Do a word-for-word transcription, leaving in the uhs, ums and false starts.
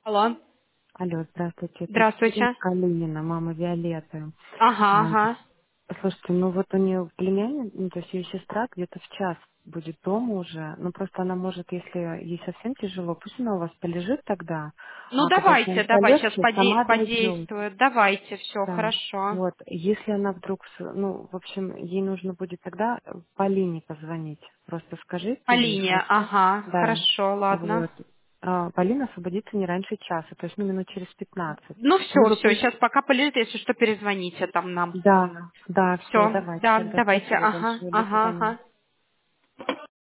Алло. Алло, здравствуйте, это Екатерина Здравствуйте. Калинина, мама Виолетты. Ага, А, ага. Слушайте, ну вот у нее племянница, ну, то есть ее сестра где-то в час будет дома уже, ну просто она может, если ей совсем тяжело, пусть она у вас полежит тогда, Ну а когда с давайте, ней давай, сейчас полегче, поде- сама дойдет. подействует. Давайте, все, Да. хорошо. Вот, если она вдруг, с- ну, в общем, ей нужно будет тогда Полине позвонить. Просто скажите По ей, линии, хорошо? ага, Да. хорошо, ладно. Вот. А, Полина освободится не раньше часа, то есть, ну, минут через пятнадцать. Ну Ну, все, вы все, пусть... сейчас пока полежит, если что, перезвоните там нам. Да, да, все, Все, давайте да, тогда. давайте, Спасибо ага, большое. До ага, свидания. ага.